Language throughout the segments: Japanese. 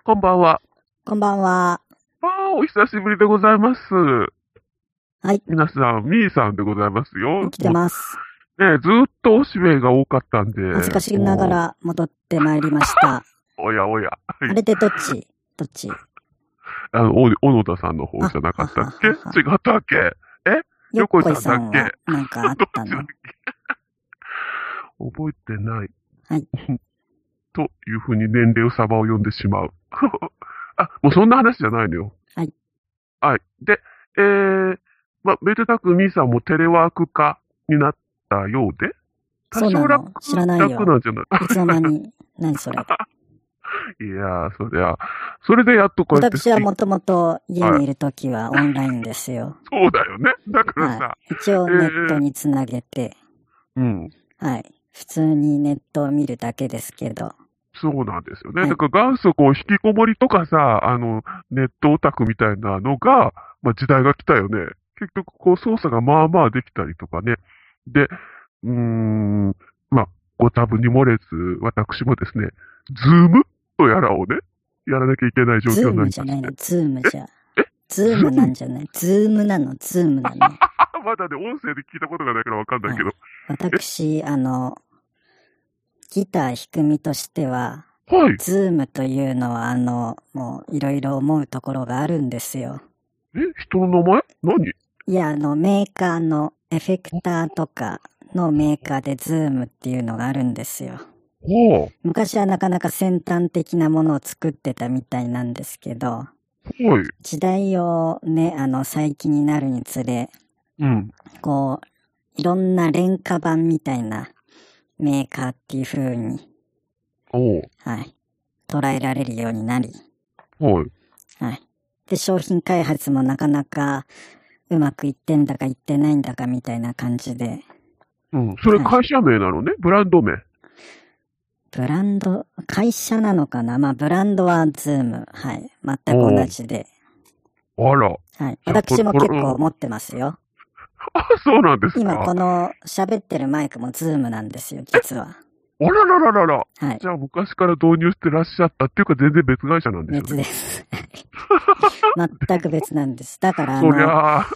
こんばんは。 こんばんは。 お久しぶりでございます。 はい。 皆さん、みーさんでございますよ。 来てます。 ね、ずーっとおしべが多かったんで。 恥ずかしながら戻ってまいりました。 おやおや。 あれでどっち小野田さんの方じゃなかったっけ？違ったっけ？横井さんだっけ？ なんかあったの？ 覚えてない。 はい。 というふうに年齢をサバを読んでしまう。もうそんな話じゃないのよ。 はい。 はい。で、めでたくみーさんもテレワーク化になったようで、 そうなの？知らないよ。 楽なんじゃない？ いつの間に。何それ。 いやー、それでやっとこうやって。 私はもともと家にいるときはオンラインですよ。 そうだよね。だからさ。 はい、一応ネットにつなげて、はい。普通にネットを見るだけですけど。 そうなんですよね。だから元祖引きこもりとかさ、ネットオタクみたいなのが、時代が来たよね。結局操作がまあまあできたりとかね。で、ご多分に漏れず、私もですね、ズームとやらをね、やらなきゃいけない状況になりまして。 ズームじゃないの？ズームじゃ。ズームなんじゃない？ズームなの？ズームなの？ まだね、音声で聞いたことがないからわかんないけど。 私、ギター弾く身としては、ズームというのは、もういろいろ思うところがあるんですよ。 人の名前？何？ いや、メーカーのエフェクターとかのメーカーでズームっていうのがあるんですよ。昔はなかなか先端的なものを作ってたみたいなんですけど、時代をね、最近になるにつれ、こう、いろんな廉価版みたいなメーカーっていう風に、はい、捉えられるようになり、はい。で、商品開発もなかなかうまくいってんだかいってないんだかみたいな感じで。 それ会社名なのね？ブランド名？ ブランド、会社なのかな？ブランドはズーム。はい。全く同じで。 あら。 はい。私も結構持ってますよ。 そうなんですか。 今この喋ってるマイクもズームなんですよ、実は。 あららららら。 はい。 じゃあ昔から導入してらっしゃったっていうか全然別会社なんですよね。 別です。全く別なんです。だからはい、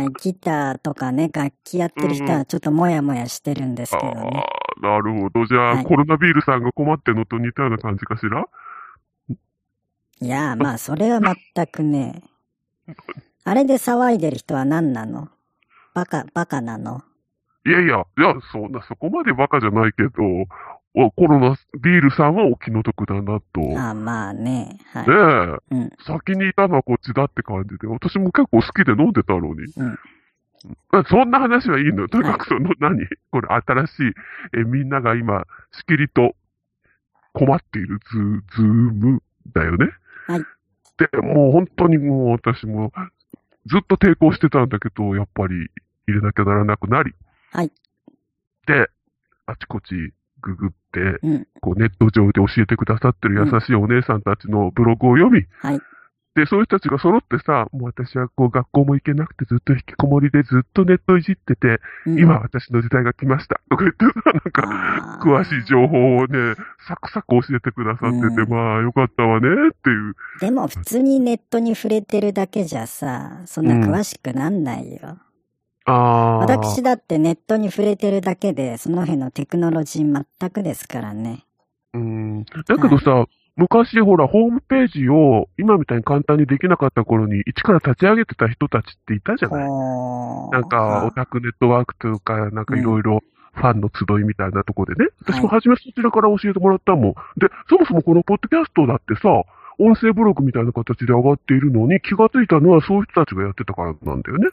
ギターとかね、楽器やってる人はちょっともやもやしてるんですけどね。 なるほど。じゃあ、コロナビールさんが困ってるのと似たような感じかしら？ いやそれは全くね。あれで騒いでる人は何なの？バカなの？ いや、そこまでバカじゃないけど、コロナビールさんはお気の毒だなと。 まあね。はい。 ねえ、先にいたのはこっちだって感じで、私も結構好きで飲んでたのに。そんな話はいいのよ。とにかくこれ新しい、みんなが今、しきりと困っているズームだよね。 はい。 で、もう本当にもう私もずっと抵抗してたんだけど、やっぱり入れなきゃならなくなり。 はい。 で、あちこちググって、こうネット上で教えてくださってる優しいお姉さんたちのブログを読み、で、そういう人たちが揃ってさ、もう私はこう学校も行けなくてずっと引きこもりでずっとネットいじってて、今私の時代が来ました。とか言ってさ、なんか、詳しい情報をね、サクサク教えてくださってて、まあよかったわねっていう。 でも普通にネットに触れてるだけじゃさ、そんな詳しくなんないよ。私だってネットに触れてるだけで、その辺のテクノロジー全くですからね。 だけどさ、昔ほら、ホームページを今みたいに簡単にできなかった頃に一から立ち上げてた人たちっていたじゃない？なんか、オタクネットワークというか、なんかいろいろファンの集いみたいなとこでね。私も初めそちらから教えてもらったもん。で、そもそもこのポッドキャストだってさ、音声ブログみたいな形で上がっているのに気がついたのはそういう人たちがやってたからなんだよね。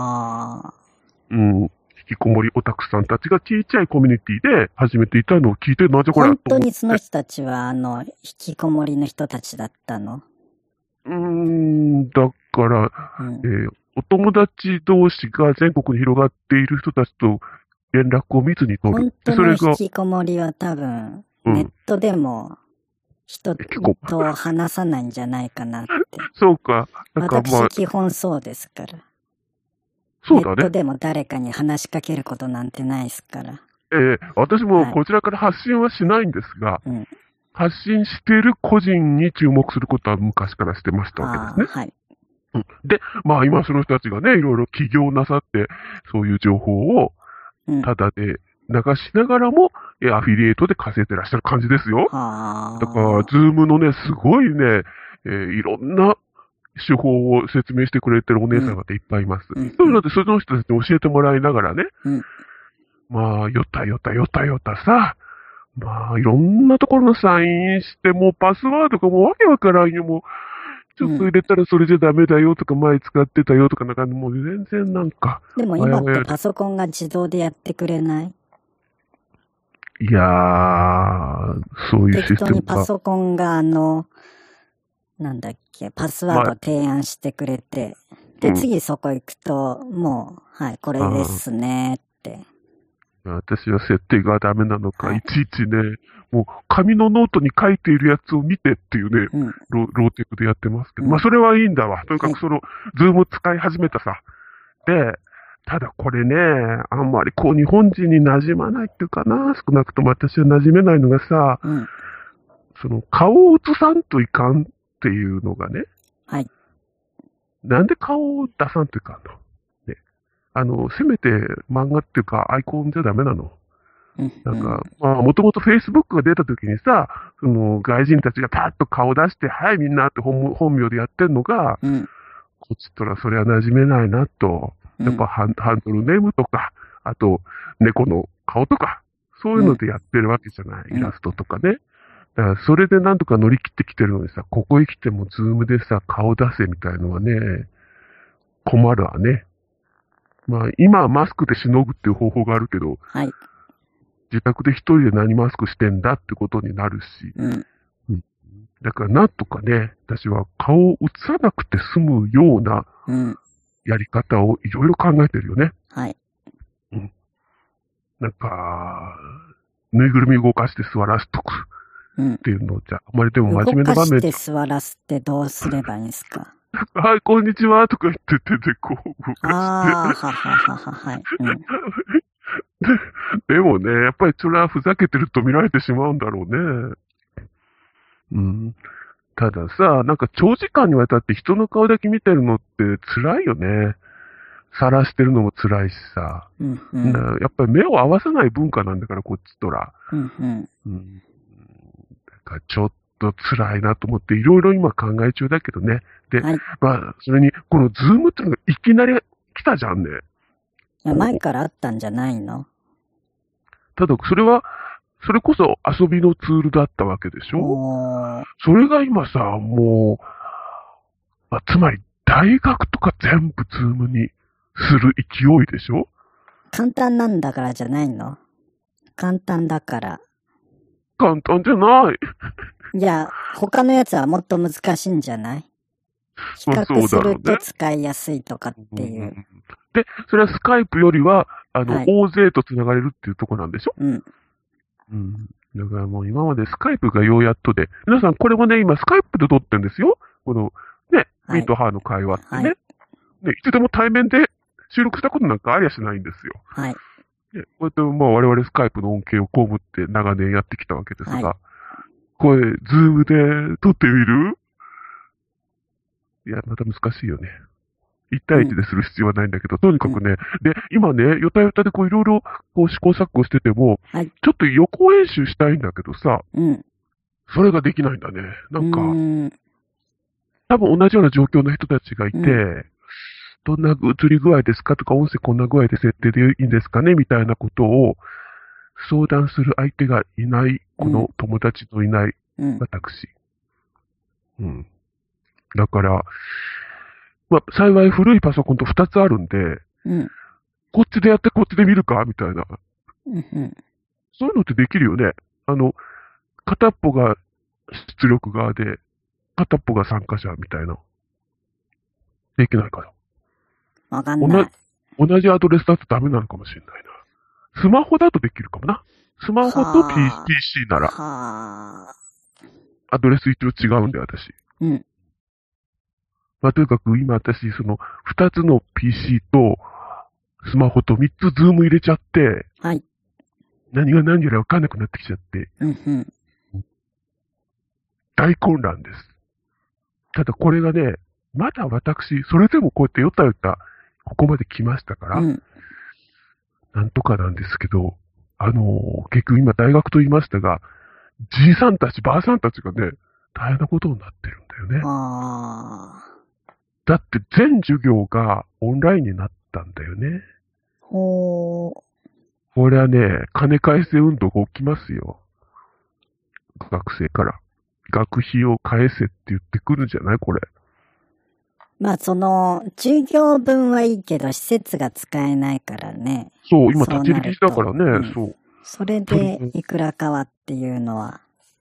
引きこもりオタクさんたちが小さいコミュニティで始めていたのを聞いて、なぜこれ本当にその人たちは、引きこもりの人たちだったの？ だから、お友達同士が全国に広がっている人たちと連絡を密に取る。 本当の引きこもりは多分、ネットでも人と話さないんじゃないかなって。 そうか。 私基本そうですから。 そうだね。 ネットでも誰かに話しかけることなんてないですから。 私もこちらから発信はしないんですが、 発信してる個人に注目することは昔からしてましたわけですね。はい。で、まあ今その人たちがね、いろいろ起業なさって、そういう情報を、ただで流しながらも、アフィリエイトで稼いでらっしゃる感じですよ。だから、ズームのね、すごいね、いろんな手法を説明してくれてるお姉さんがいっぱいいます。そういうので、その人たちに教えてもらいながらね、まあ、よたさ、まあ、いろんなところのサインして、もうパスワードがもうわけわからんよ、もう。ちょっと入れたらそれじゃダメだよとか、前使ってたよとか、なんかもう全然なんか。 でも今ってパソコンが自動でやってくれない？ いやー、そういうシステムが。適当にパソコンがなんだっけ、パスワードを提案してくれて、で、次そこ行くと、もう、はい、これですねって。 私は設定がダメなのか、いちいちね、もう紙のノートに書いているやつを見てっていうね、ローテクでやってますけど、まあそれはいいんだわ。とにかくズーム使い始めたさ。で、ただこれね、あんまりこう日本人に馴染まないっていうかな、少なくとも私は馴染めないのがさ、その顔を映さんといかんっていうのがね、なんで顔を出さんといかんの？せめて漫画っていうかアイコンじゃダメなの。なんか、まあ、もともと Facebook が出た時にさ、その外人たちがパーッと顔出して、はいみんなって本名でやってんのが、こっちとらそれは馴染めないなと。やっぱハンドルネームとか、あと猫の顔とか、そういうのでやってるわけじゃない。イラストとかね。だからそれでなんとか乗り切ってきてるのにさ、ここへ来てもズームでさ、顔出せみたいのはね、困るわね。まあ、今はマスクでしのぐっていう方法があるけど、自宅で一人で何マスクしてんだってことになるし、だからなんとかね、私は顔を映さなくて済むようなやり方をいろいろ考えてるよね。なんか、ぬいぐるみ動かして座らすとくっていうのじゃ、あまりでも真面目な場面で。 動かして座らすってどうすればいいんですか？ はい、こんにちはとか言って手でこう動かして。 はい。 でもね、やっぱりそれはふざけてると見られてしまうんだろうね。たださ、なんか長時間にわたって人の顔だけ見てるのって辛いよね。晒してるのも辛いしさ。やっぱり目を合わさない文化なんだから、こっちとら。だからちょっと辛いなと思って、いろいろ今考え中だけどね。で、まあ、それに、このズームってのがいきなり来たじゃんね。 前からあったんじゃないの？ ただ、それこそ遊びのツールだったわけでしょ？それが今さ、もう、つまり大学とか全部ズームにする勢いでしょ？ 簡単なんだからじゃないの？簡単だから。 簡単じゃない。 いや、他のやつはもっと難しいんじゃない？比較すると使いやすいとかっていう。 で、それはスカイプよりは、大勢と繋がれるっていうところなんでしょ？だからもう今までスカイプがようやっとで、皆さんこれもね、今スカイプで撮ってるんですよ。この、ね、ミーとハーの会話ってね。いつでも対面で収録したことなんかありゃしないんですよ。こうやってまあ我々スカイプの恩恵を被って長年やってきたわけですが、これ、ズームで撮ってみる？いや、また難しいよね。1対1でする必要はないんだけど、とにかくね、で、今ね、よたよたでこういろいろこう試行錯誤してても、ちょっと予行演習したいんだけどさ、それができないんだね。なんか、多分同じような状況の人たちがいて、どんな映り具合ですかとか、音声こんな具合で設定でいいんですかねみたいなことを相談する相手がいない、この友達のいない私。だから、まあ、幸い古いパソコンと2つあるんで、こっちでやってこっちで見るかみたいな。そういうのってできるよね。片っぽが出力側で、片っぽが参加者みたいな。できないから。 わかんない。 同じアドレスだとダメなのかもしれないな。スマホだとできるかもな。スマホと PC なら。アドレス一応違うんで、私。まあ、とにかく今私、その、2つの PC と、スマホと3つズーム入れちゃって、何が何やらわかんなくなってきちゃって。 大混乱です。ただこれがね、まだ私、それでもこうやってよたよた、ここまで来ましたから、なんとかなんですけど、結局今大学と言いましたが、じいさんたち、ばあさんたちがね、大変なことになってるんだよね。だって全授業がオンラインになったんだよね。これはね、金返せ運動が起きますよ。学生から。学費を返せって言ってくるんじゃないこれ。 まあ授業分はいいけど施設が使えないからね。 そう、今立ち入り禁止だからね、そう。 それでいくらかはっていうのは。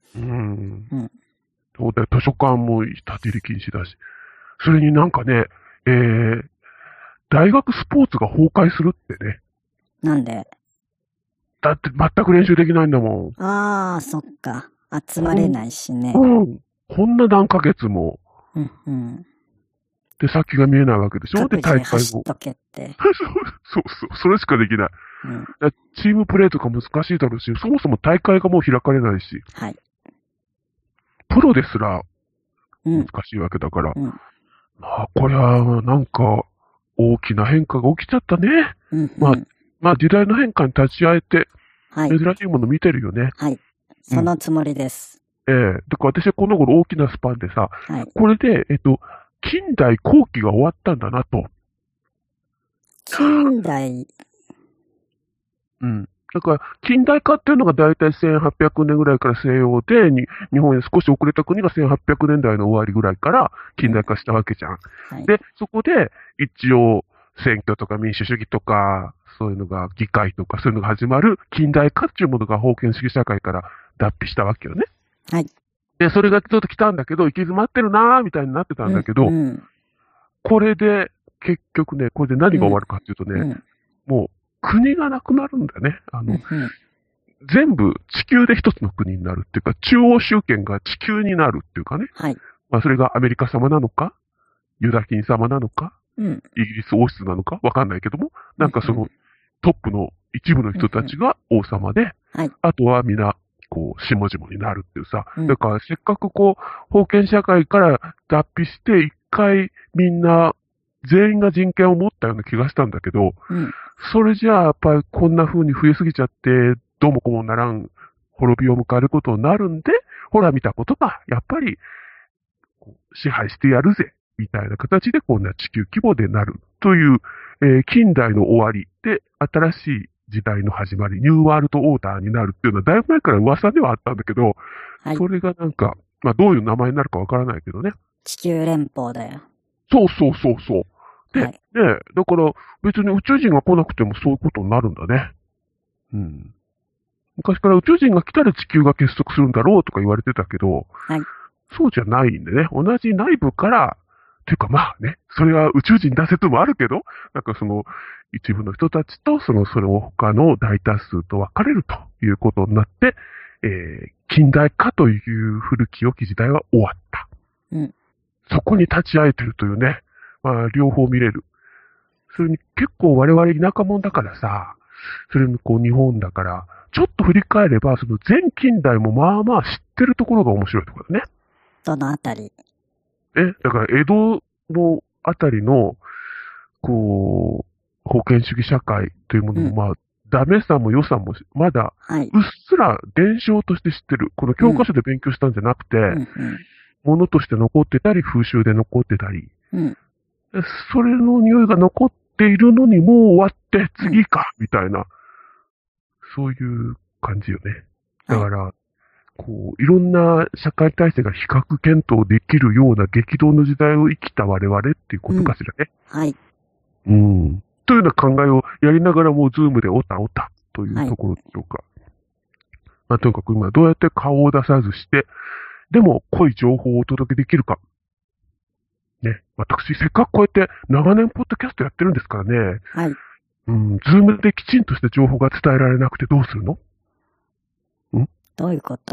そうだよ、図書館も立ち入り禁止だし。それになんかね、大学スポーツが崩壊するってね。 なんで？ だって全く練習できないんだもん。そっか。集まれないしね。 こんな何ヶ月も。で、先が見えないわけでしょ。で、大会も。 走っとけって。 そう、それしかできない。チームプレーとか難しいだろうし、そもそも大会がもう開かれないし。プロですら難しいわけだから。これはなんか大きな変化が起きちゃったね。まあ時代の変化に立ち会えて、珍しいもの見てるよね。 そのつもりです。 だから私はこの頃大きなスパンでさ、これで、近代後期が終わったんだなと。 近代だから、近代化っていうのがだいたい1800年ぐらいから西洋で、日本へ少し遅れた国が1800年代の終わりぐらいから近代化したわけじゃん。で、そこで一応選挙とか民主主義とか、そういうのが議会とかそういうのが始まる近代化っていうものが封建主義社会から脱皮したわけよね。で、それがちょっと来たんだけど、行き詰まってるなーみたいになってたんだけど、これで結局ね、これで何が終わるかっていうとね、もう国がなくなるんだね。全部地球で一つの国になるっていうか、中央集権が地球になるっていうかね。まあそれがアメリカ様なのか、ユダキン様なのか、イギリス王室なのかわかんないけども、なんかそのトップの一部の人たちが王様で、あとは皆、こう、下々になるっていうさ。だからせっかくこう、封建社会から脱皮して、一回みんな、全員が人権を持ったような気がしたんだけど、それじゃあやっぱりこんな風に増えすぎちゃって、どうもこうもならん、滅びを迎えることになるんで、ほら見たことが、やっぱり、支配してやるぜ、みたいな形でこんな地球規模でなるという、近代の終わりで新しい時代の始まり、ニューワールドオーダーになるっていうのはだいぶ前から噂ではあったんだけど、それがなんか、まあどういう名前になるかわからないけどね。 地球連邦だよ。 そう。で、だから別に宇宙人が来なくてもそういうことになるんだね。昔から宇宙人が来たら地球が結束するんだろうとか言われてたけど、そうじゃないんでね、同じ内部から、ていうかまあね、それは宇宙人出せともあるけど、なんかその一部の人たちとその他の大多数と分かれるということになって、近代化という古き良き時代は終わった。そこに立ち会えてるというね、まあ両方見れる。それに結構我々田舎者だからさ、それにこう日本だから、ちょっと振り返れば、その前近代もまあまあ知ってるところが面白いところだね。 どのあたり？ だから江戸のあたりの、こう、封建主義社会というものも、まあ、ダメさも良さも、まだ、うっすら伝承として知ってる。この教科書で勉強したんじゃなくて、ものとして残ってたり、風習で残ってたり、それの匂いが残っているのにもう終わって次か、みたいな、そういう感じよね。だから、こう、いろんな社会体制が比較検討できるような激動の時代を生きた我々っていうことかしらね。というような考えをやりながらもうズームでオタオタというところでしょうか。まあ、とにかく今どうやって顔を出さずして、でも濃い情報をお届けできるか。ね。私、せっかくこうやって長年ポッドキャストやってるんですからね。ズームできちんとした情報が伝えられなくてどうするの？ どういうこと？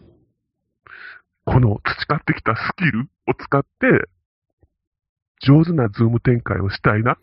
この培ってきたスキルを使って、上手なズーム展開をしたいな。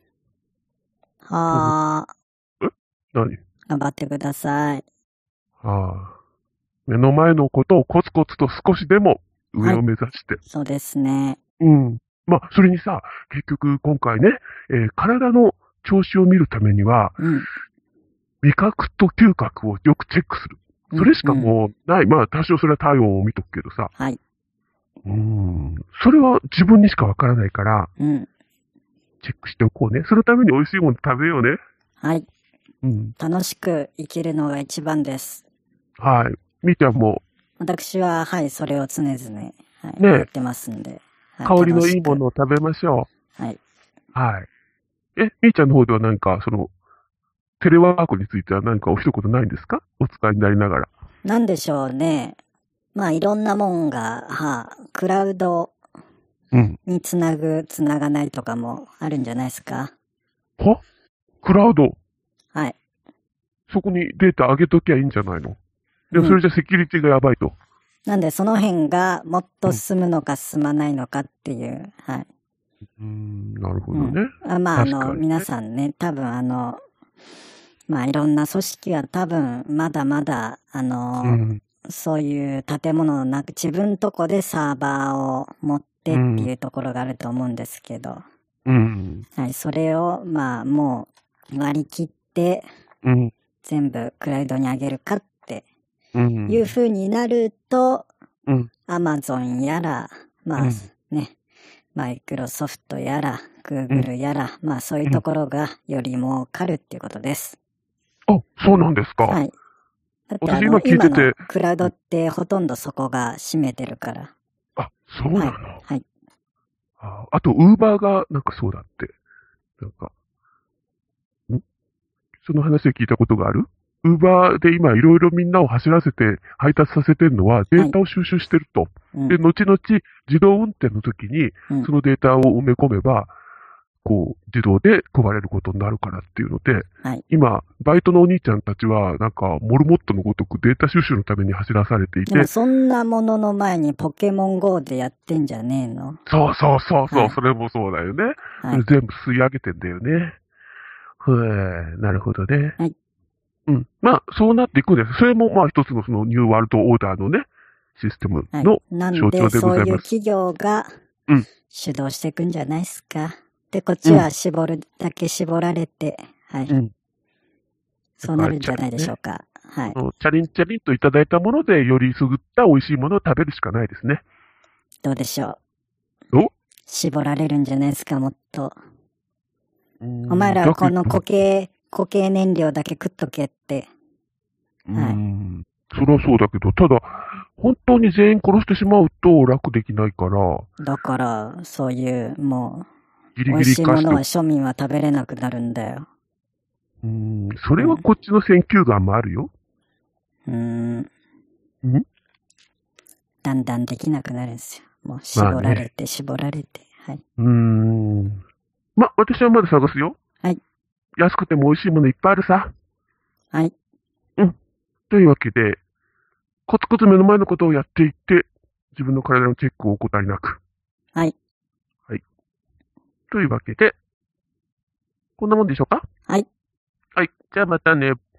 何？頑張ってください。 目の前のことをコツコツと少しでも上を目指して。 そうですね。 うん。まあ、それにさ、結局今回ね、体の調子を見るためには、味覚と嗅覚をよくチェックする。それしかもうない。まあ、多少それは体温を見とくけどさ。 はい。 それは自分にしかわからないから、チェックしておこうね。そのために美味しいもの食べようね。 はい。楽しく生きるのが一番です。 はい。みーちゃんも。 私は、はい、それを常々、ね、やってますんで。 香りのいいものを食べましょう。はい。 はい。みーちゃんの方では何か、テレワークについては何かお一言ないんですか？お使いになりながら。 なんでしょうね。まあ、いろんなもんが、クラウドにつながないとかもあるんじゃないですか。 クラウド？ はい。 そこにデータ上げときゃいいんじゃないの？でもそれじゃセキュリティがやばいと。 なんでその辺がもっと進むのか進まないのかっていう、はい。 なるほどね。 まあ、皆さんね、多分まあいろんな組織は多分まだまだ、そういう建物の中、自分とこでサーバーを持ってっていうところがあると思うんですけど、はい、それをまあもう割り切って、全部クラウドに上げるかっていう風になると、アマゾンやら、まあね、マイクロソフトやら、グーグルやら、まあそういうところがより儲かるっていうことです。 あ、そうなんですか。 はい。だって今聞いてて。 今のクラウドってほとんどそこが占めてるから。 あ、そうなの？ はい。 あと、ウーバーがなんかそうだって。なんか、その話を聞いたことがある？ウーバーで今いろいろみんなを走らせて配達させてるのはデータを収集してると。で、後々自動運転の時にそのデータを埋め込めば、こう、自動で配れることになるからっていうので、今、バイトのお兄ちゃんたちは、なんか、モルモットのごとくデータ収集のために走らされていて。 でもそんなものの前にポケモン GO でやってんじゃねえの？ そう、それもそうだよね。それ全部吸い上げてんだよね。なるほどね。まあ、そうなっていくんです。それも、まあ、一つのそのニューワールドオーダーのね、システムの象徴でございます。 そういう企業が主導していくんじゃないですか。で、こっちは絞るだけ絞られて、はい。そうなるんじゃないでしょうか。はい。 チャリンチャリンといただいたもので、よりすぐった美味しいものを食べるしかないですね。 どうでしょう。絞られるんじゃないですか、もっと。お前らはこの固形燃料だけ食っとけって。 はい。それはそうだけど、ただ、本当に全員殺してしまうと楽できないから。 だから、そういう、もう、美味しいものは庶民は食べれなくなるんだよ。 それはこっちの選球眼もあるよ。 だんだんできなくなるんですよ。もう絞られて、絞られて。はい。 ま、私はまだ探すよ。 はい。 安くても美味しいものいっぱいあるさ。 はい。 というわけで、コツコツ目の前のことをやっていって、自分の体のチェックを怠りなく。 はい。 はい。というわけで、こんなもんでしょうか？ はい。 はい。じゃあまたね。